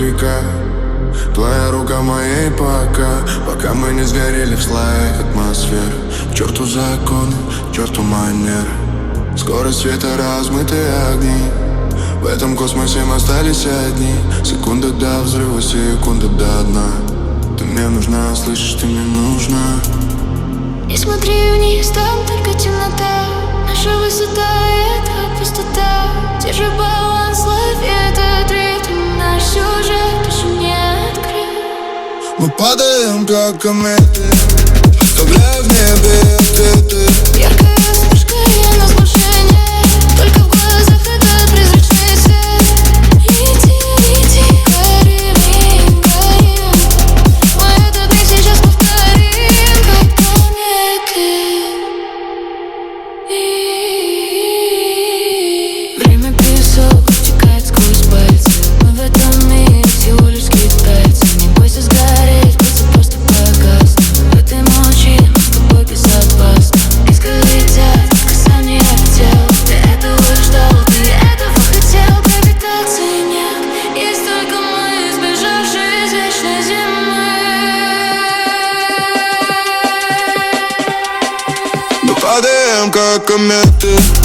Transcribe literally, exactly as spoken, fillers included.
века. Твоя рука моей пока, пока мы не сгорели в слоях атмосфер. К черту законы, к черту манер. Скорость света, размытые огни. В этом космосе мы остались одни. Секунда до взрыва, секунда до дна. Ты мне нужна, слышишь, ты мне нужна. Не смотри вниз, там только темнота. Наша высота — это пустота. Держи баланс, лови этот ритм. Наш сюжет еще не открыт. Мы падаем, как кометы, оставляя в небе ответы. Яркая вспышка и наслаждение. Только в глазах этот призрачный свет. Лети, лети, гори, горим, горим. Мы этот миг сейчас повторим, как кометы. Время песок утекает сквозь пальцы. Мы в этом мире всего лишь китайцы. Не бойся сгореть, просто просто погаснет. В этой ночи мы с тобой безопасны. Искры летят, касания тел. Ты этого ждал, ты этого хотел. Гравитации нет, есть только мы, сбежавшие из вечной зимы. Мы падаем, как кометы,